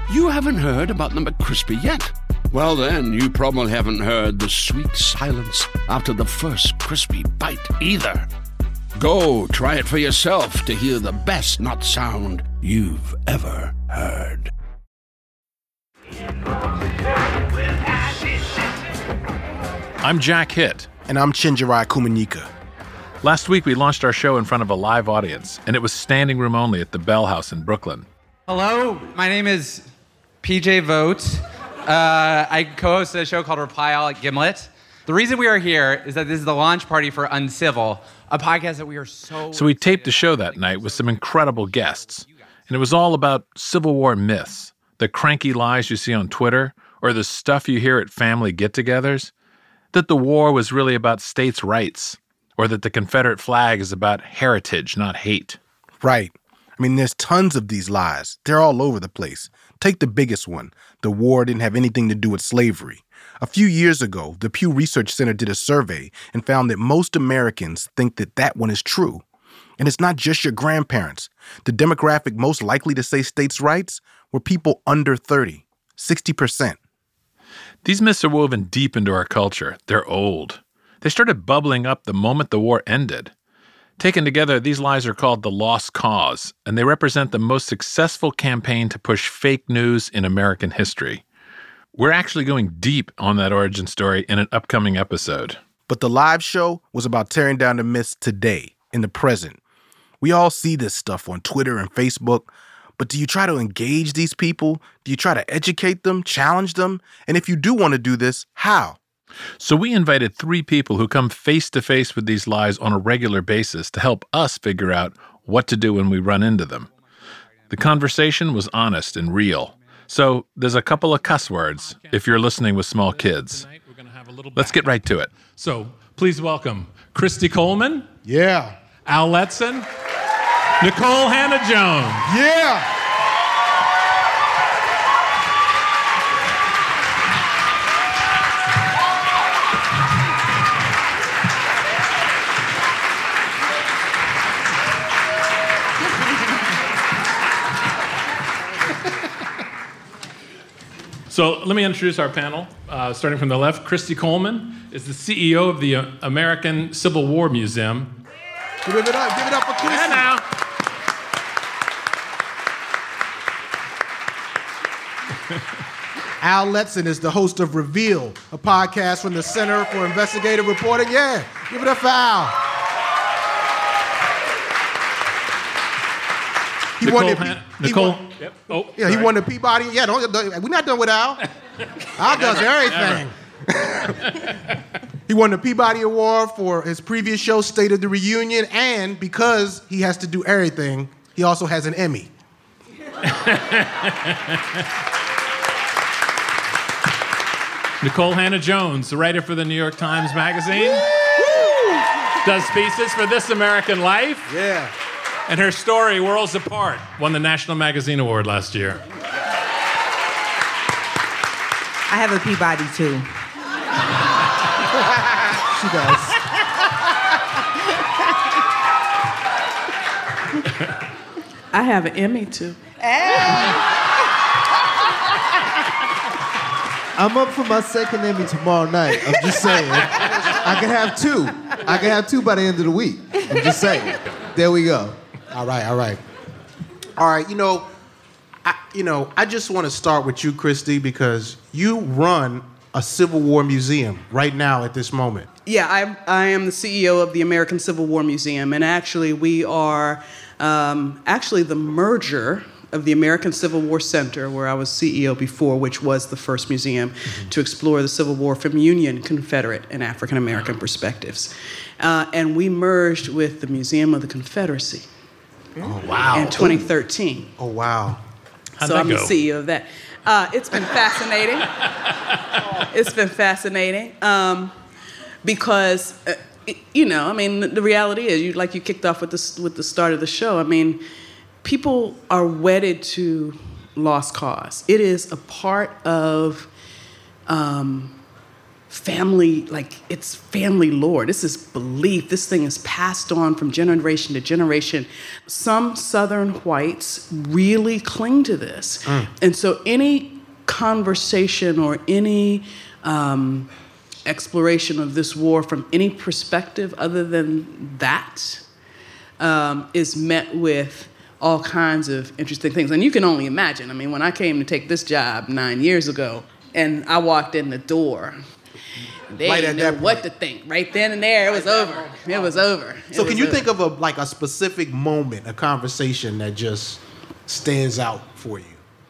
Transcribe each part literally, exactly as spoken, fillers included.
You haven't heard about the McCrispy yet? Well, then, you probably haven't heard the sweet silence after the first crispy bite either. Go try it for yourself to hear the best nut sound you've ever heard. I'm Jack Hitt. And I'm Chinjirai Kumanyika. Last week, we launched our show in front of a live audience, and it was standing room only at the Bell House in Brooklyn. Hello, my name is P J Vogt. Uh, I co-host a show called Reply All at Gimlet. The reason we are here is that this is the launch party for Uncivil, a podcast that we are so... So we taped the show that night with some incredible guests, and it was all about Civil War myths, the cranky lies you see on Twitter, or the stuff you hear at family get-togethers, that the war was really about states' rights, or that the Confederate flag is about heritage, not hate. Right. I mean, there's tons of these lies. They're all over the place. Take the biggest one. The war didn't have anything to do with slavery. A few years ago, the Pew Research Center did a survey and found that most Americans think that that one is true. And it's not just your grandparents. The demographic most likely to say states' rights were people under thirty, sixty percent. These myths are woven deep into our culture. They're old. They started bubbling up the moment the war ended. Taken together, these lies are called the Lost Cause, and they represent the most successful campaign to push fake news in American history. We're actually going deep on that origin story in an upcoming episode. But the live show was about tearing down the myths today, in the present. We all see this stuff on Twitter and Facebook, but do you try to engage these people? Do you try to educate them, challenge them? And if you do want to do this, how? So we invited three people who come face-to-face with these lies on a regular basis to help us figure out what to do when we run into them. The conversation was honest and real. So there's a couple of cuss words if you're listening with small kids. Let's get right to it. So please welcome Christy Coleman. Yeah. Al Letson. Nicole Hannah-Jones. Yeah. So let me introduce our panel. Uh, starting from the left, Christy Coleman is the C E O of the uh, American Civil War Museum. Give it up, give it up for Christy. Yeah, now. Al Letson is the host of Reveal, a podcast from the Center for Investigative Reporting. Yeah, give it up for Al. He Nicole, won the, Han- he Nicole. Won, Yep. Oh, yeah, sorry. he won the Peabody. Yeah, don't, don't, we're not done with Al. Al does everything. He won the Peabody Award for his previous show, State of the Reunion, and because he has to do everything, he also has an Emmy. Nicole Hannah-Jones, the writer for the New York Times Magazine. Woo! Does pieces for This American Life. Yeah. And her story, Worlds Apart, won the National Magazine Award last year. I have a Peabody, too. She does. I have an Emmy, too. I'm up for my second Emmy tomorrow night. I'm just saying. I can have two. I can have two by the end of the week. I'm just saying. There we go. All right, all right. All right, you know, I, you know, I just want to start with you, Christy, because you run a Civil War museum right now at this moment. Yeah, I, I am the C E O of the American Civil War Museum, and actually we are um, actually the merger of the American Civil War Center, where I was C E O before, which was the first museum mm-hmm. to explore the Civil War from Union, Confederate, and African American perspectives. Uh, and we merged with the Museum of the Confederacy. Oh, wow. In twenty thirteen. Oh, wow. How'd so that I'm go? the C E O of that. Uh, it's been fascinating. It's been fascinating um, because, uh, you know, I mean, the reality is, you like you kicked off with the, with the start of the show, I mean, people are wedded to lost cause. It is a part of um, family, like it's family lore. This is belief. This thing is passed on from generation to generation. Some Southern whites really cling to this. Mm. And so any conversation or any um, exploration of this war from any perspective other than that um, is met with all kinds of interesting things. And you can only imagine. I mean, when I came to take this job nine years ago and I walked in the door, they Right didn't at know that what point. to think. Right then and there, it was over. It was over. It So was can you over. think of a like a specific moment, a conversation that just stands out for you?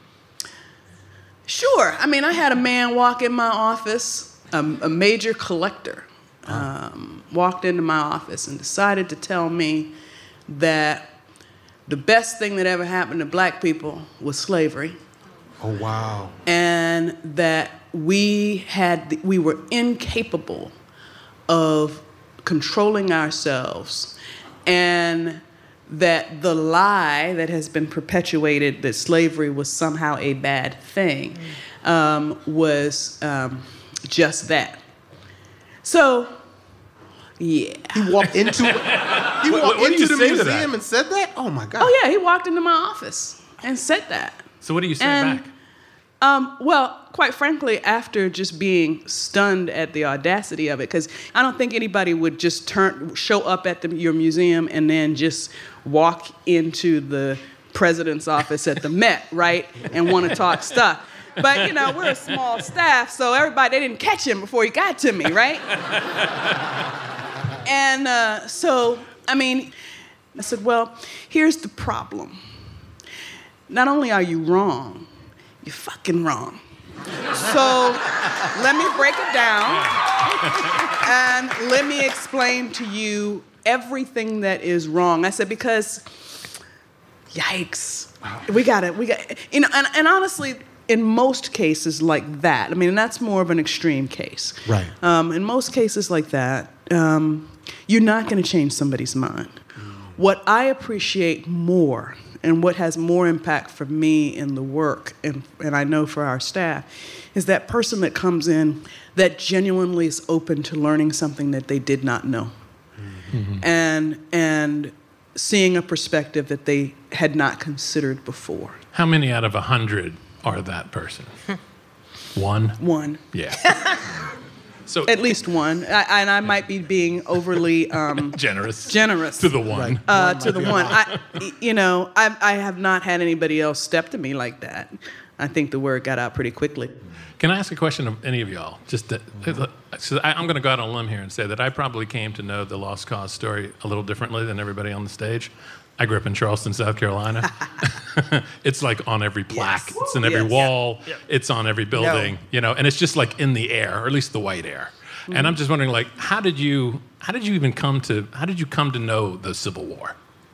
Sure. I mean, I had a man walk in my office, a, a major collector, um, walked into my office and decided to tell me that the best thing that ever happened to black people was slavery. Oh, wow. And that we had, we were incapable of controlling ourselves, and that the lie that has been perpetuated that slavery was somehow a bad thing um, was um, just that. So, yeah. He walked into he What- walked what do into you the say to that? museum and said that? Oh my God. Oh yeah, he walked into my office and said that. So what do you say And- back? Um, well, quite frankly, after just being stunned at the audacity of it, because I don't think anybody would just turn, show up at the, your museum and then just walk into the president's office at the Met, right, and want to talk stuff. But, you know, we're a small staff, so everybody, they didn't catch him before he got to me, right? And uh, so, I mean, I said, well, here's the problem. Not only are you wrong, you're fucking wrong. So let me break it down and let me explain to you everything that is wrong. I said, because, yikes, we got it. We got, you know, and, and honestly, in most cases like that, I mean, that's more of an extreme case. Right. Um, in most cases like that, um, you're not going to change somebody's mind. What I appreciate more and what has more impact for me in the work, and, and I know for our staff, is that person that comes in that genuinely is open to learning something that they did not know. Mm-hmm. And, and seeing a perspective that they had not considered before. How many out of a hundred are that person? One? One. Yeah. So At least one. I, and I might be being overly um, generous. generous. To the one. Right. Uh, One to might the be one. a I, you know, I, I have not had anybody else step to me like that. I think the word got out pretty quickly. Can I ask a question of any of y'all? Just that, so I, I'm going to go out on a limb here and say that I probably came to know the Lost Cause story a little differently than everybody on the stage. I grew up in Charleston, South Carolina. It's like on every plaque. Yes. It's in every Yes. wall. Yeah. It's on every building. No. You know, and it's just like in the air, or at least the white air. Mm-hmm. And I'm just wondering, like, how did you, how did you even come to, how did you come to know the Civil War?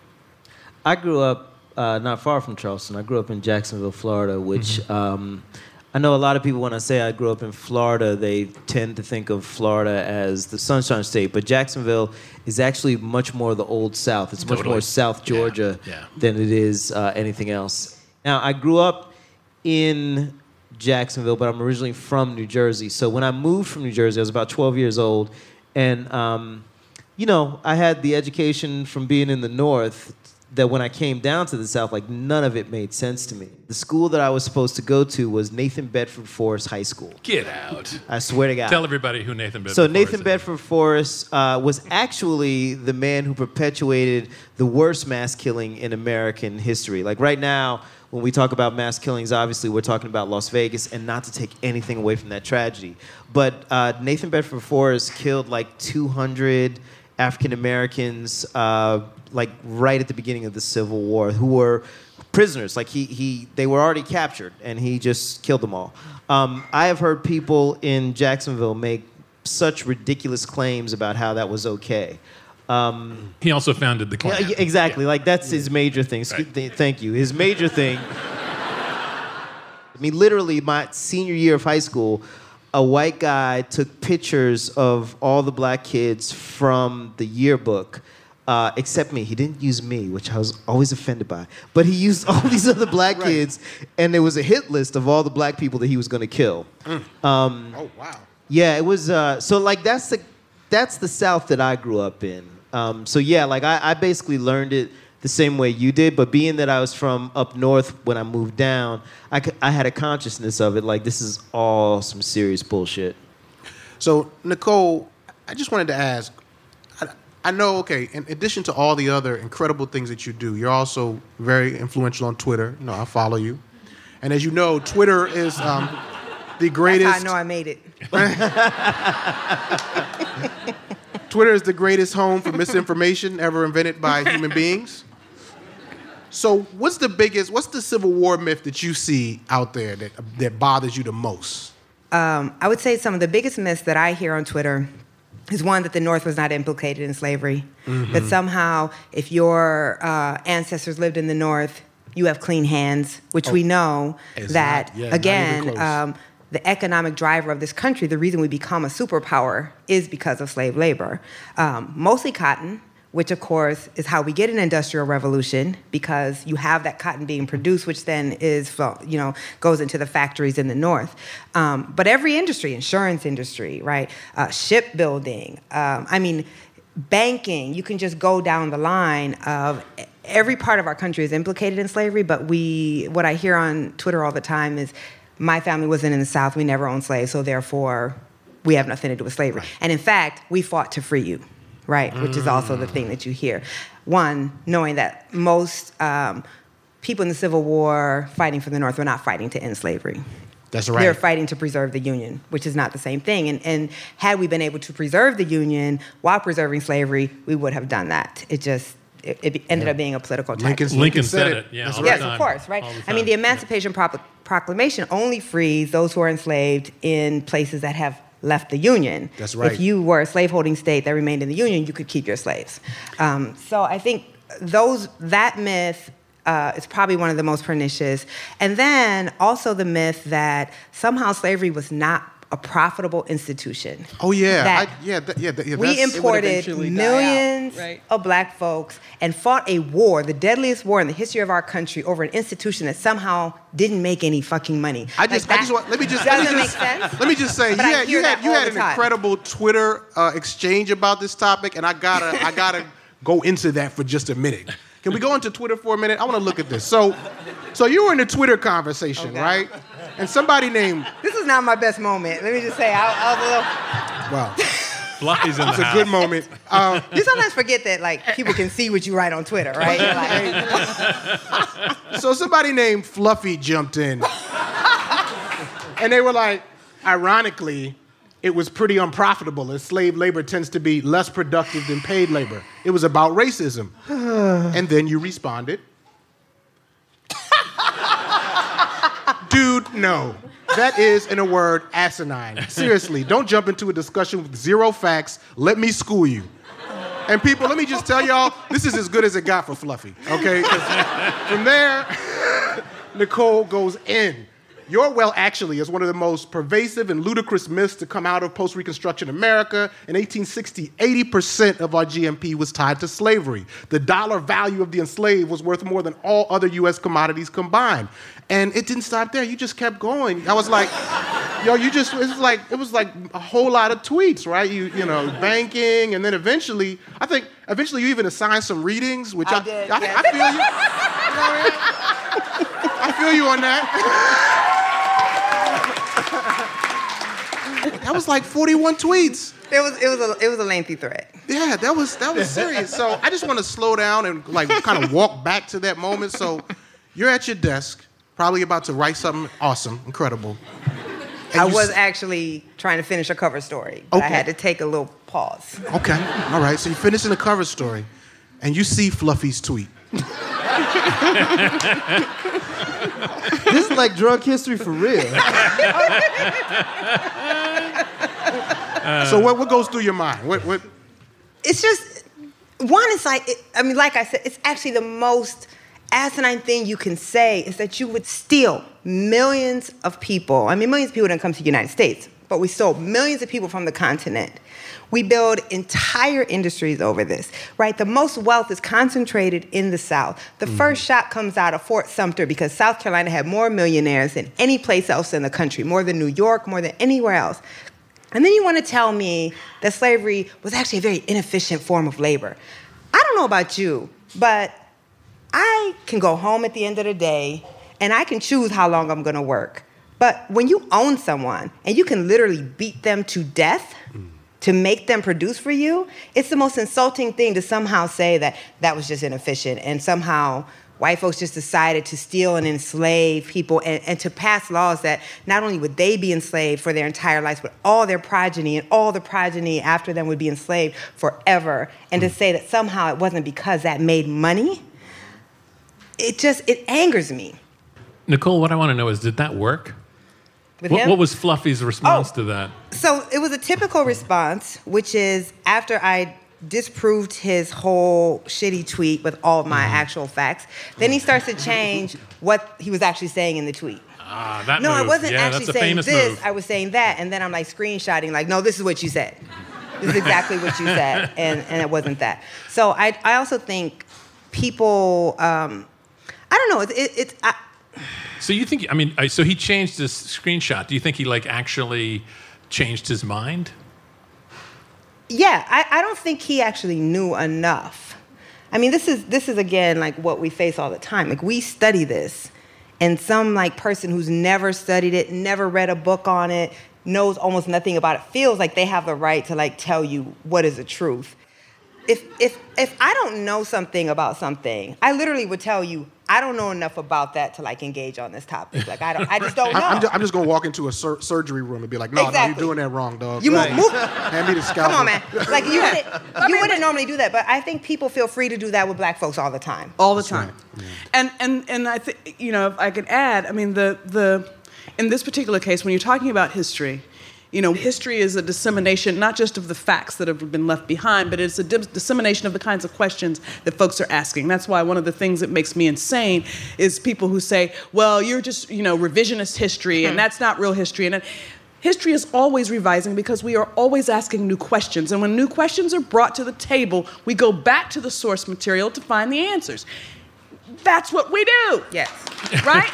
I grew up uh, not far from Charleston. I grew up in Jacksonville, Florida, which Mm-hmm. um, I know a lot of people, when I say I grew up in Florida, they tend to think of Florida as the Sunshine State, but Jacksonville is actually much more the Old South. It's much Totally. more South Georgia Yeah, yeah. than it is uh, anything else. Now, I grew up in Jacksonville, but I'm originally from New Jersey. So when I moved from New Jersey, I was about twelve years old, and um, you know, I had the education from being in the North that when I came down to the South, like none of it made sense to me. The school that I was supposed to go to was Nathan Bedford Forrest High School. Get out. I swear to God. Tell everybody who Nathan Bedford So Forrest Nathan is. Bedford Forrest uh, was actually the man who perpetuated the worst mass killing in American history. Like right now, when we talk about mass killings, obviously we're talking about Las Vegas, and not to take anything away from that tragedy. But uh, Nathan Bedford Forrest killed like two hundred African Americans, uh, like right at the beginning of the Civil War, who were prisoners. Like he, he, they were already captured, and he just killed them all. Um, I have heard people in Jacksonville make such ridiculous claims about how that was okay. Um, He also founded the yeah, Klan. yeah, exactly. Like that's his major thing. Scu- Right. th- Thank you. His major thing. I mean, literally, my senior year of high school, a white guy took pictures of all the black kids from the yearbook, uh, except me. He didn't use me, which I was always offended by. But he used all these other black Right. kids, and there was a hit list of all the black people that he was going to kill. Um, Oh, wow. Yeah, it was. Uh, so like that's the that's the South that I grew up in. Um, so yeah, like I, I basically learned it the same way you did. But being that I was from up north when I moved down, I, c- I had a consciousness of it. Like this is all some serious bullshit. So Nicole, I just wanted to ask. I, I know, okay, in addition to all the other incredible things that you do, you're also very influential on Twitter. You know, I follow you, and as you know, Twitter is um, the greatest. That's how I know I made it. Twitter is the greatest home for misinformation ever invented by human beings. So what's the biggest, what's the Civil War myth that you see out there that, that bothers you the most? Um, I would say some of the biggest myths that I hear on Twitter is one, that the North was not implicated in slavery. Mm-hmm. That somehow, if your uh, ancestors lived in the North, you have clean hands, which oh, we know that, not, yeah, again, um, the economic driver of this country, the reason we become a superpower is because of slave labor. Um, mostly cotton, which of course is how we get an industrial revolution, because you have that cotton being produced, which then is, you know, goes into the factories in the North. Um, but every industry, insurance industry, right, uh, shipbuilding, um, I mean, banking, you can just go down the line of every part of our country is implicated in slavery, but we, what I hear on Twitter all the time is, my family wasn't in the South, we never owned slaves, so therefore we have nothing to do with slavery. Right. And in fact, we fought to free you, right? Mm. Which is also the thing that you hear. One, knowing that most um, people in the Civil War fighting for the North were not fighting to end slavery. That's right. They're fighting to preserve the Union, which is not the same thing. And, and had we been able to preserve the Union while preserving slavery, we would have done that. It just, it, it ended yeah. up being a political tactic. Lincoln, Lincoln said it. it. Yeah, yes, right. of course, right? I mean, the Emancipation yeah. Pro- Proclamation only frees those who are enslaved in places that have left the Union. That's right. If you were a slaveholding state that remained in the Union, you could keep your slaves. Um, so I think those that myth uh, is probably one of the most pernicious. And then also the myth that somehow slavery was not a profitable institution. Oh yeah, that I, yeah, th- yeah, th- yeah. We imported millions right. of black folks and fought a war, the deadliest war in the history of our country, over an institution that somehow didn't make any fucking money. I just, like I just want, let me just, doesn't let me make just, sense. Let me just say, you but had, you had, you had an time. incredible Twitter uh, exchange about this topic, and I gotta, I gotta go into that for just a minute. Can we go into Twitter for a minute? I want to look at this. So, so you were in a Twitter conversation, okay. right? And somebody named... This is not my best moment. Let me just say, I, I was a little... Wow. Fluffy's in it's the a house. good moment. Um, you sometimes forget that, like, people can see what you write on Twitter, right? Like, so somebody named Fluffy jumped in. And they were like, ironically, it was pretty unprofitable, as slave labor tends to be less productive than paid labor. It was about racism. And then you responded. Dude, no. That is, in a word, asinine. Seriously, don't jump into a discussion with zero facts. Let me school you. And people, let me just tell y'all, this is as good as it got for Fluffy, okay? 'Cause from there, Nicole goes in. Your well actually is one of the most pervasive and ludicrous myths to come out of post-Reconstruction America. In eighteen sixty, eighty percent of our G M P was tied to slavery. The dollar value of the enslaved was worth more than all other U S commodities combined. And it didn't stop there. You just kept going. I was like, yo, you just, it was like, it was like a whole lot of tweets, right? You, you know, banking, and then eventually, I think, eventually you even assigned some readings, which I, I did, I, yes. I feel you. You know what I mean? I feel you on that. That was like forty-one tweets. It was it was a it was a lengthy thread. Yeah, that was that was serious. So I just want to slow down and like kind of walk back to that moment. So you're at your desk, probably about to write something awesome, incredible. And I you was s- actually trying to finish a cover story, but Okay. I had to take a little pause. Okay, all right. So you're finishing the cover story, and you see Fluffy's tweet. This is like drug history for real. So what, what goes through your mind? What, what? It's just, one, it's like, it, I mean, like I said, it's actually the most asinine thing you can say is that you would steal millions of people. I mean, millions of people didn't come to the United States, but we stole millions of people from the continent. We build entire industries over this, right? The most wealth is concentrated in the South. The mm. first shot comes out of Fort Sumter because South Carolina had more millionaires than any place else in the country, more than New York, more than anywhere else. And then you want to tell me that slavery was actually a very inefficient form of labor. I don't know about you, but I can go home at the end of the day and I can choose how long I'm going to work. But when you own someone and you can literally beat them to death mm. to make them produce for you, it's the most insulting thing to somehow say that that was just inefficient and somehow white folks just decided to steal and enslave people and, and to pass laws that not only would they be enslaved for their entire lives, but all their progeny and all the progeny after them would be enslaved forever. And mm. to say that somehow it wasn't because that made money, it just, it angers me. Nicole, what I want to know is, did that work? With what, him? what was Fluffy's response oh, to that? So it was a typical response, which is after I disproved his whole shitty tweet with all of my mm-hmm. actual facts, then he starts to change what he was actually saying in the tweet. Ah, that No, move. I wasn't yeah, actually that's a saying famous this, move. I was saying that, and then I'm like screenshotting, like, no, this is what you said. This is exactly what you said, and, and it wasn't that. So I, I also think people, um, I don't know, it's, it, it's, I, So you think, I mean, I- so he changed this screenshot. Do you think he, like, actually changed his mind? Yeah, I, I don't think he actually knew enough. I mean, this is this is again like what we face all the time. Like we study this, and some like person who's never studied it, never read a book on it, knows almost nothing about it, feels like they have the right to like tell you what is the truth. If if if I don't know something about something, I literally would tell you I don't know enough about that to like engage on this topic. Like I don't, I just don't know. I'm just, I'm just gonna walk into a sur- surgery room and be like, no, exactly. no, you're doing that wrong, dog. You right. move, move. Hand me the scalpel. Come on, man. Like you wouldn't, you wouldn't normally do that, but I think people feel free to do that with black folks all the time. All the time. Right. Yeah. And and and I think, you know, if I could add, I mean, the the in this particular case, when you're talking about history, you know, history is a dissemination not just of the facts that have been left behind, but it's a dis- dissemination of the kinds of questions that folks are asking. That's why one of the things that makes me insane is people who say, well, you're just, you know, revisionist history, and that's not real history. And history is always revising because we are always asking new questions. And when new questions are brought to the table, we go back to the source material to find the answers. That's what we do. Yes. Right?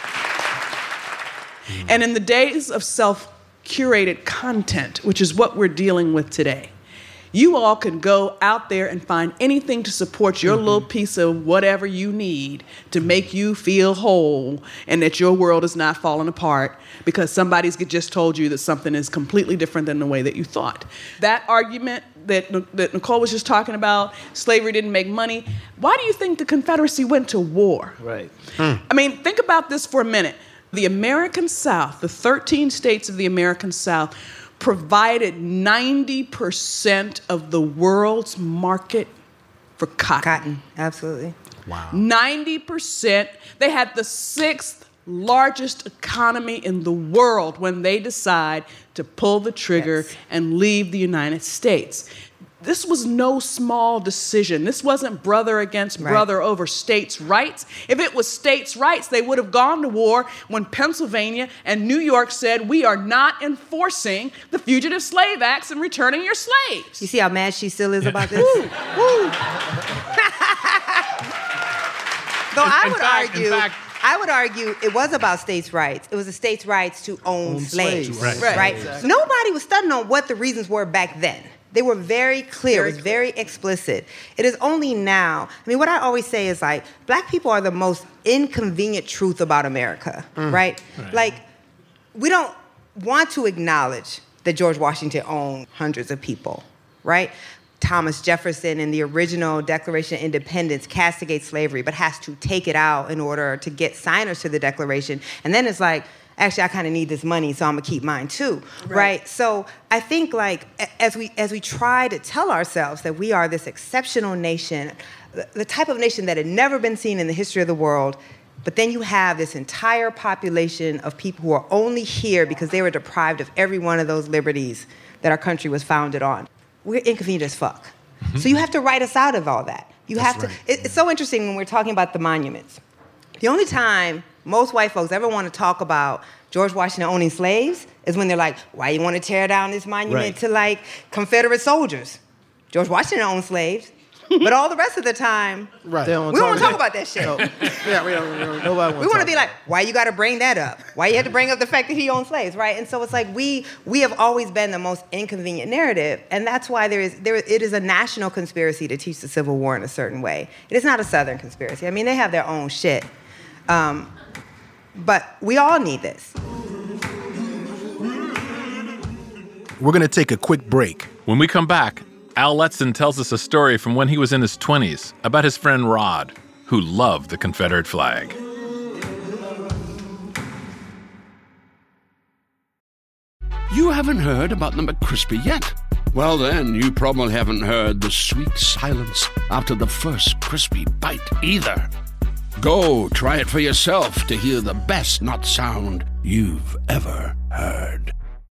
And in the days of self curated content, which is what we're dealing with today, you all can go out there and find anything to support your mm-hmm. little piece of whatever you need to make you feel whole and that your world is not falling apart because somebody's just told you that something is completely different than the way that you thought. That argument that, that Nicole was just talking about, slavery didn't make money, why do you think the Confederacy went to war? Right. Hmm. I mean, think about this for a minute. The American South, the thirteen states of the American South, provided ninety percent of the world's market for cotton. Cotton, absolutely. Wow. ninety percent. They had the sixth largest economy in the world when they decide to pull the trigger yes. and leave the United States. This was no small decision. This wasn't brother against right. brother over states' rights. If it was states' rights, they would have gone to war when Pennsylvania and New York said, we are not enforcing the Fugitive Slave Acts and returning your slaves. You see how mad she still is about this? Woo, woo. Though I In would fact- argue, in fact- I would argue it was about states' rights. It was the states' rights to own, Own slaves. slaves. Right. Right. Exactly. Nobody was studying on what the reasons were back then. They were very clear. Very it was very explicit. It is only now. I mean, what I always say is like, black people are the most inconvenient truth about America, right? Right. Like, we don't want to acknowledge that George Washington owned hundreds of people, right? Thomas Jefferson in the original Declaration of Independence castigates slavery, but has to take it out in order to get signers to the Declaration. And then it's like, actually, I kind of need this money, so I'm gonna keep mine too, right. right? So I think like as we as we try to tell ourselves that we are this exceptional nation, the, the type of nation that had never been seen in the history of the world, but then you have this entire population of people who are only here because they were deprived of every one of those liberties that our country was founded on. We're inconvenient as fuck. Mm-hmm. So you have to write us out of all that. You That's have to. right. It, it's so interesting when we're talking about the monuments. The only time most white folks ever want to talk about George Washington owning slaves is when they're like, why you want to tear down this monument Right. to like Confederate soldiers? George Washington owned slaves. But all the rest of the time, Right. They don't we don't want to talk about about that shit. Yeah, we don't, we don't- Nobody We want to be like, why you got to bring that up? Why you have to bring up the fact that he owned slaves, right? And so it's like we we have always been the most inconvenient narrative, and that's why there is there it is a national conspiracy to teach the Civil War in a certain way. It is not a Southern conspiracy. I mean, they have their own shit, um, but we all need this. We're going to take a quick break. When we come back, Al Letson tells us a story from when he was in his twenties about his friend Rod, who loved the Confederate flag. You haven't heard about the McCrispy yet? Well, then, you probably haven't heard the sweet silence after the first crispy bite either. Go try it for yourself to hear the best nut sound you've ever heard.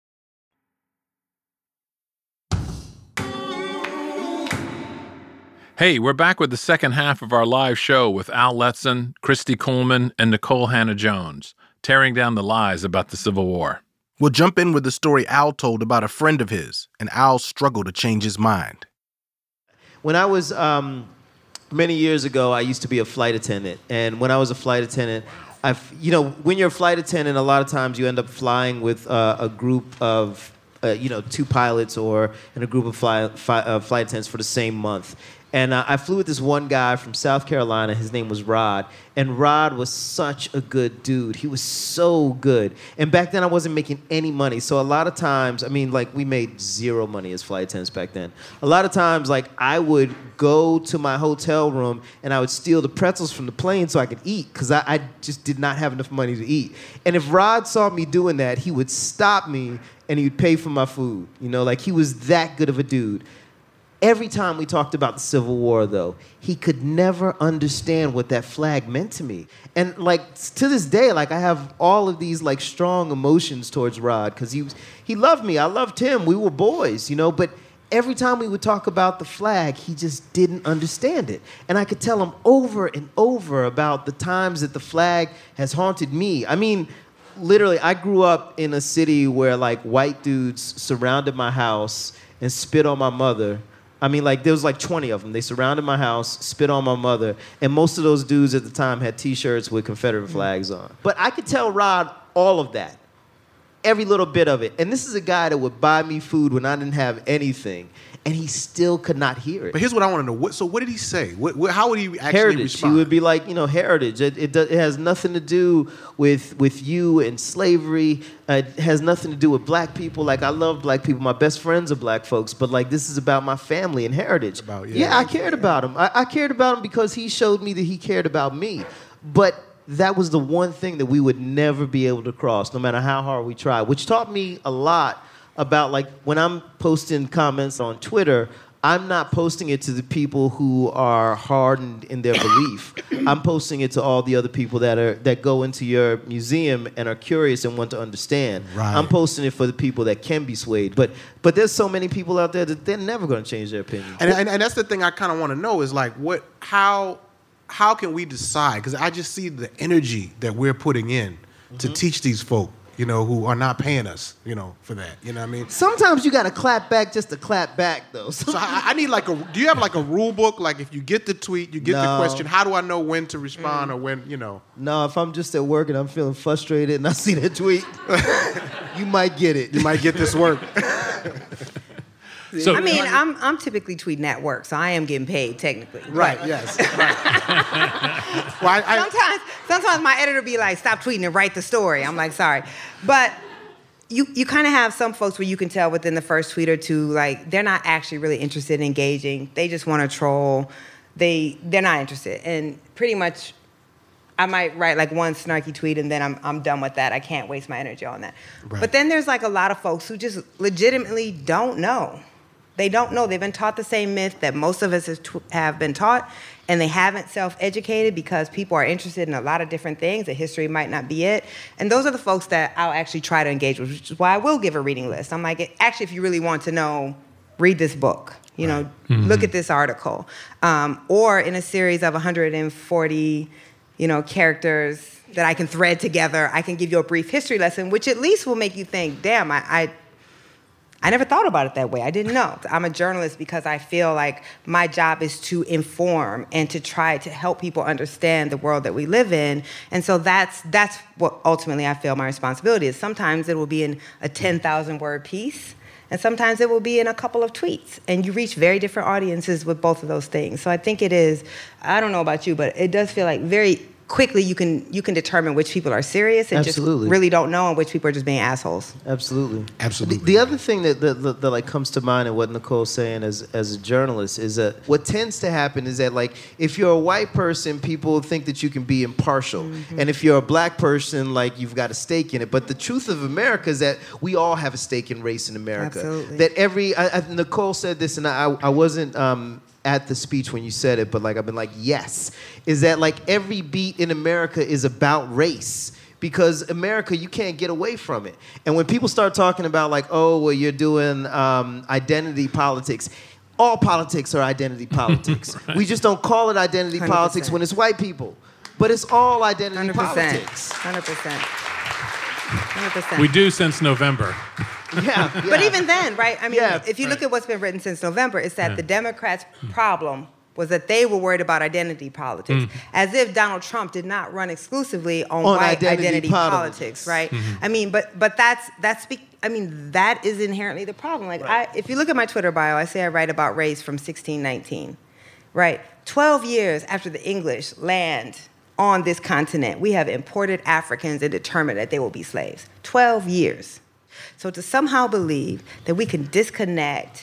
Hey, we're back with the second half of our live show with Al Letson, Christy Coleman, and Nicole Hannah-Jones, tearing down the lies about the Civil War. We'll jump in with the story Al told about a friend of his and Al's struggle to change his mind. When I was, um, many years ago, I used to be a flight attendant. And when I was a flight attendant, I, you know, when you're a flight attendant, a lot of times you end up flying with uh, a group of, uh, you know, two pilots or in a group of fly, fi- uh, flight attendants for the same month. And uh, I flew with this one guy from South Carolina. His name was Rod. And Rod was such a good dude. He was so good. And back then, I wasn't making any money. So a lot of times, I mean, like, we made zero money as flight attendants back then. A lot of times, like, I would go to my hotel room and I would steal the pretzels from the plane so I could eat because I, I just did not have enough money to eat. And if Rod saw me doing that, he would stop me and he would pay for my food. You know, like, he was that good of a dude. Every time we talked about the Civil War, though, he could never understand what that flag meant to me. And, like, to this day, like, I have all of these, like, strong emotions towards Rod because he was, he loved me. I loved him. We were boys, you know, but every time we would talk about the flag, he just didn't understand it. And I could tell him over and over about the times that the flag has haunted me. I mean, literally, I grew up in a city where, like, white dudes surrounded my house and spit on my mother. I mean, like, there was like twenty of them. They surrounded my house, spit on my mother, and most of those dudes at the time had T-shirts with Confederate flags on. But I could tell Rod all of that, every little bit of it. And this is a guy that would buy me food when I didn't have anything, and he still could not hear it. But here's what I want to know. What, so what did he say? What, what, how would he actually heritage. respond? He would be like, you know, heritage. It, it, does, it has nothing to do with with you and slavery. Uh, it has nothing to do with black people. Like, I love black people. My best friends are black folks. But, like, this is about my family and heritage. About, yeah. yeah, I cared about him. I, I cared about him because he showed me that he cared about me. But that was the one thing that we would never be able to cross, no matter how hard we tried, which taught me a lot about, like, when I'm posting comments on Twitter, I'm not posting it to the people who are hardened in their belief. I'm posting it to all the other people that are that go into your museum and are curious and want to understand. Right. I'm posting it for the people that can be swayed. But but there's so many people out there that they're never going to change their opinion. And, and, and that's the thing I kind of want to know is, like, what, how, how can we decide? Because I just see the energy that we're putting in mm-hmm. to teach these folk, you know, who are not paying us, you know, for that. You know what I mean? Sometimes you got to clap back just to clap back, though. So I, I need like a, do you have like a rule book? Like, if you get the tweet, you get No. the question, how do I know when to respond or when, you know? No, if I'm just at work and I'm feeling frustrated and I see that tweet, you might get it. You might get this work. So, I mean, I'm I'm typically tweeting at work, so I am getting paid technically. Right, But yes. Right. Well, I, I, Sometimes, sometimes my editor be like, "Stop tweeting and write the story." I'm like, "Sorry," but you you kind of have some folks where you can tell within the first tweet or two, like, they're not actually really interested in engaging. They just want to troll. They they're not interested, and pretty much, I might write like one snarky tweet and then I'm I'm done with that. I can't waste my energy on that. Right. But then there's like a lot of folks who just legitimately don't know. They don't know. They've been taught the same myth that most of us have been taught, and they haven't self-educated because people are interested in a lot of different things, that history might not be it. And those are the folks that I'll actually try to engage with, which is why I will give a reading list. I'm like, actually, if you really want to know, read this book. You know, mm-hmm. look at this article. Um, or in a series of one hundred forty, you know, characters that I can thread together, I can give you a brief history lesson, which at least will make you think, damn, I... I I never thought about it that way. I didn't know. I'm a journalist because I feel like my job is to inform and to try to help people understand the world that we live in. And so that's that's what ultimately I feel my responsibility is. Sometimes it will be in a ten thousand word piece, and sometimes it will be in a couple of tweets. And you reach very different audiences with both of those things. So I think it is, I don't know about you, but it does feel like very quickly you can you can determine which people are serious and Absolutely. just really don't know, and which people are just being assholes. Absolutely. Absolutely. The, the other thing that, that, that, that like comes to mind and what Nicole's saying as, as a journalist is that what tends to happen is that like if you're a white person, people think that you can be impartial. Mm-hmm. And if you're a black person, like you've got a stake in it. But the truth of America is that we all have a stake in race in America. Absolutely. That every, I, I, Nicole said this and I, I wasn't, um, at the speech when you said it, but like I've been like, yes, is that like every beat in America is about race because America, you can't get away from it. And when people start talking about like, oh, well, you're doing um, identity politics, all politics are identity politics. Right. We just don't call it identity one hundred percent politics when it's white people, but it's all identity one hundred percent politics. one hundred percent. one hundred percent. We do since November. Yeah, yeah. But even then, right? I mean, Yeah, if you right. look at what's been written since November, it's that Yeah. the Democrats' problem was that they were worried about identity politics, Mm. as if Donald Trump did not run exclusively on, On white identity identity, politics. politics, right? I mean, but but that's that's be- I mean that is inherently the problem. Like, Right. I, if you look at my Twitter bio, I say I write about race from sixteen nineteen, right? Twelve years after the English land on this continent, we have imported Africans and determined that they will be slaves. Twelve years. So to somehow believe that we can disconnect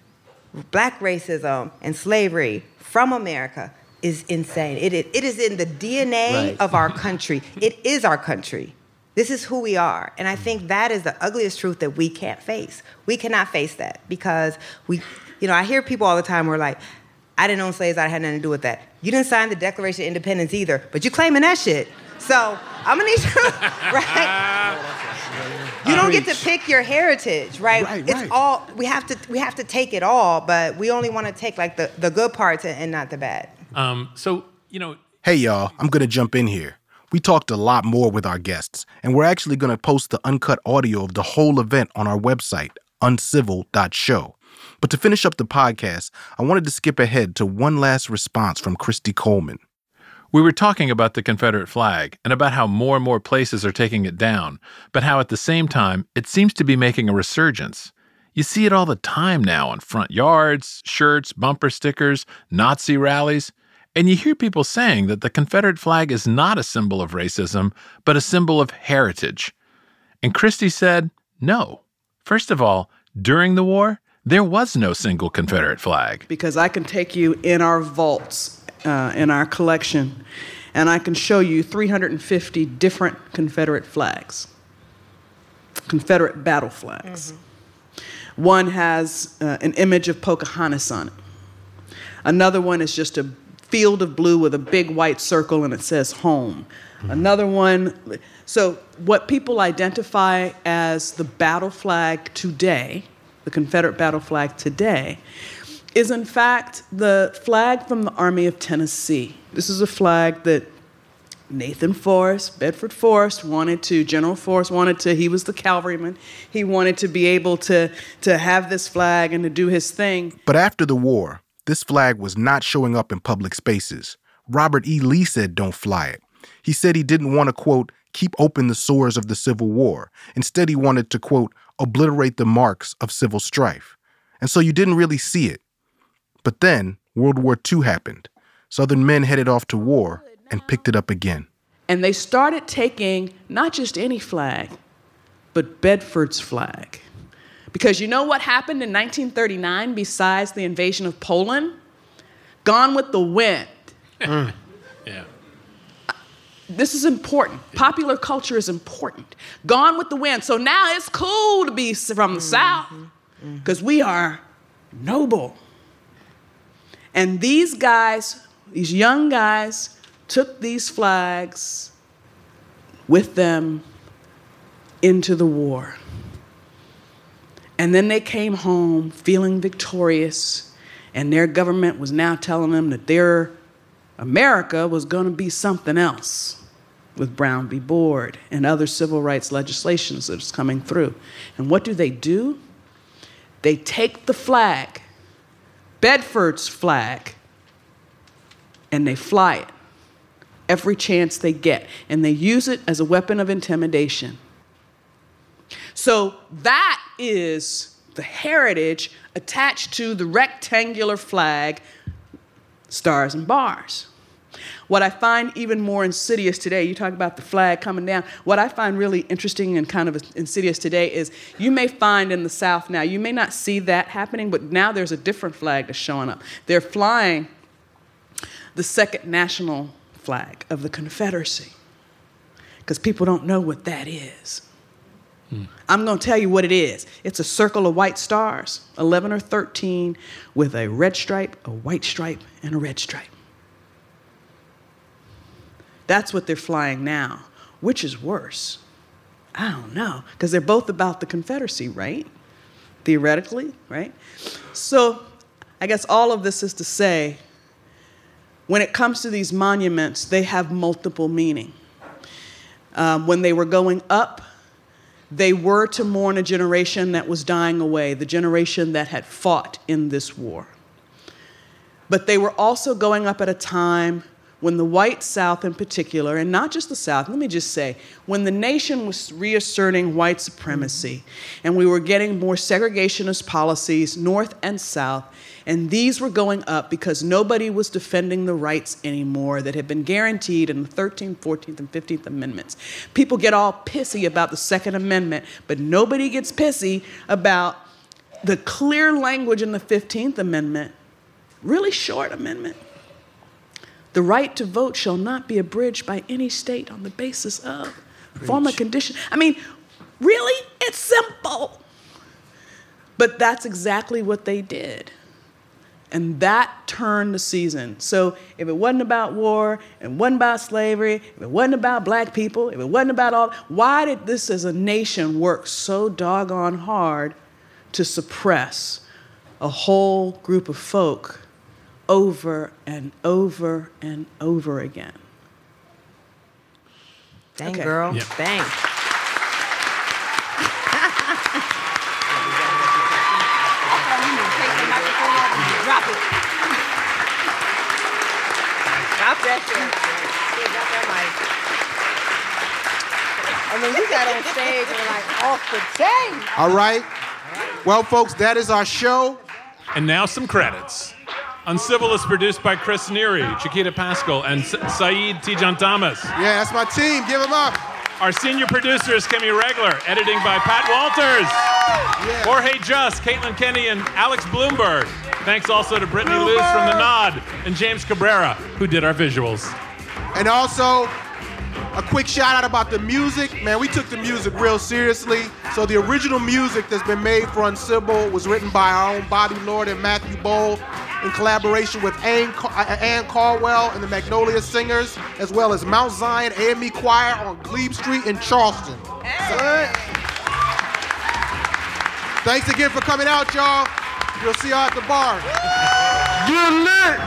black racism and slavery from America is insane. It, it, it is in the D N A Right. of our country. It is our country. This is who we are. And I think that is the ugliest truth that we can't face. We cannot face that because we, you know, I hear people all the time who are like, I didn't own slaves, I had nothing to do with that. You didn't sign the Declaration of Independence either, but you claiming that shit. So I'm gonna need you, right? You don't get to pick your heritage, right? Right, it's right. all we have to we have to take it all, but we only want to take like the, the good parts and, and not the bad. Um, so, you know, Hey, y'all, I'm going to jump in here. We talked a lot more with our guests, and we're actually going to post the uncut audio of the whole event on our website, uncivil dot show. But to finish up the podcast, I wanted to skip ahead to one last response from Christy Coleman. We were talking about the Confederate flag and about how more and more places are taking it down, but how at the same time, it seems to be making a resurgence. You see it all the time now on front yards, shirts, bumper stickers, Nazi rallies, and you hear people saying that the Confederate flag is not a symbol of racism, but a symbol of heritage. And Christy said, no. First of all, during the war, there was no single Confederate flag. Because I can take you in our vaults, uh, in our collection, and I can show you three hundred fifty different Confederate flags, Confederate battle flags. Mm-hmm. One has uh, an image of Pocahontas on it. Another one is just a field of blue with a big white circle and it says home. Mm-hmm. Another one, so what people identify as the battle flag today, the Confederate battle flag today, is in fact the flag from the Army of Tennessee. This is a flag that Nathan Forrest, Bedford Forrest wanted to, General Forrest wanted to, he was the cavalryman, he wanted to be able to, to have this flag and to do his thing. But after the war, this flag was not showing up in public spaces. Robert E. Lee said don't fly it. He said he didn't want to, quote, keep open the sores of the Civil War. Instead, he wanted to, quote, obliterate the marks of civil strife. And so you didn't really see it. But then World War Two happened. Southern men headed off to war and picked it up again. And they started taking not just any flag, but Bedford's flag. Because you know what happened in nineteen thirty-nine besides the invasion of Poland? Gone with the Wind. Mm. Yeah. This is important. Popular culture is important. Gone with the Wind. So now it's cool to be from the mm-hmm. South because we are noble. And these guys, these young guys, took these flags with them into the war. And then they came home feeling victorious, and their government was now telling them that their America was going to be something else with Brown v. Board and other civil rights legislations that's coming through. And what do they do? They take the flag, Bedford's flag, and they fly it every chance they get. And they use it as a weapon of intimidation. So that is the heritage attached to the rectangular flag, stars and bars. What I find even more insidious today, you talk about the flag coming down, what I find really interesting and kind of insidious today is you may find in the South now, you may not see that happening, but now there's a different flag that's showing up. They're flying the second national flag of the Confederacy because people don't know what that is. Hmm. I'm going to tell you what it is. It's a circle of white stars, eleven or thirteen, with a red stripe, a white stripe, and a red stripe. That's what they're flying now. Which is worse? I don't know, because they're both about the Confederacy, right? Theoretically, right? So I guess all of this is to say, when it comes to these monuments, they have multiple meaning. Um, when they were going up, they were to mourn a generation that was dying away, the generation that had fought in this war. But they were also going up at a time when the white South in particular, and not just the South, let me just say, when the nation was reasserting white supremacy and we were getting more segregationist policies, North and South, and these were going up because nobody was defending the rights anymore that had been guaranteed in the thirteenth, fourteenth, and fifteenth Amendments. People get all pissy about the Second Amendment, but nobody gets pissy about the clear language in the fifteenth Amendment, really short amendment. The right to vote shall not be abridged by any state on the basis of former condition. I mean, really? It's simple. But that's exactly what they did. And that turned the season. So if it wasn't about war, and it wasn't about slavery, if it wasn't about black people, if it wasn't about all, why did this as a nation work so doggone hard to suppress a whole group of folk over and over and over again? Dang, Okay. girl. Yep. Dang. Drop it. Drop that shit. Yeah, drop that mic. And then you got on stage and like off the chain. All right. Well, folks, that is our show. And now some credits. Uncivil is produced by Chris Neary, Chiquita Pascal, and S- Saeed Tijan Thomas. Yeah, that's my team. Give them up. Our senior producer is Kemi Regler, editing by Pat Walters. Yeah. Jorge Just, Caitlin Kenny, and Alex Bloomberg. Thanks also to Brittany Luz from The Nod and James Cabrera, who did our visuals. And also, a quick shout out about the music. Man, we took the music real seriously. So the original music that's been made for Uncivil was written by our own Bobby Lord and Matthew Bowl in collaboration with Ann, Ann Caldwell and the Magnolia Singers, as well as Mount Zion A M E Choir on Glebe Street in Charleston. Hey. Thanks again for coming out, y'all. We'll see y'all at the bar. You're lit!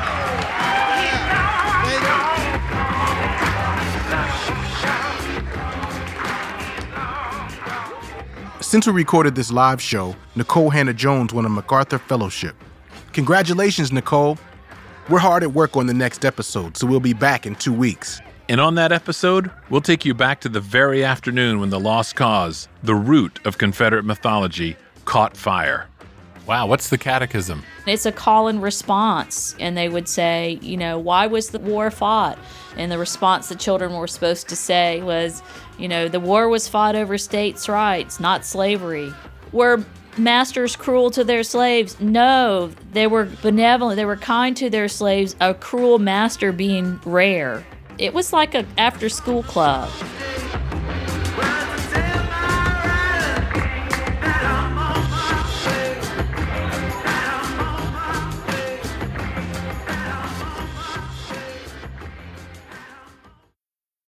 Thank you. Since we recorded this live show, Nicole Hannah-Jones won a MacArthur Fellowship. Congratulations, Nicole. We're hard at work on the next episode, so we'll be back in two weeks. And on that episode, we'll take you back to the very afternoon when the Lost Cause, the root of Confederate mythology, caught fire. Wow, what's the catechism? It's a call and response, and they would say, you know, why was the war fought? And the response the children were supposed to say was, you know, the war was fought over states' rights, not slavery. Were masters cruel to their slaves? No, they were benevolent. They were kind to their slaves, a cruel master being rare. It was like an after-school club.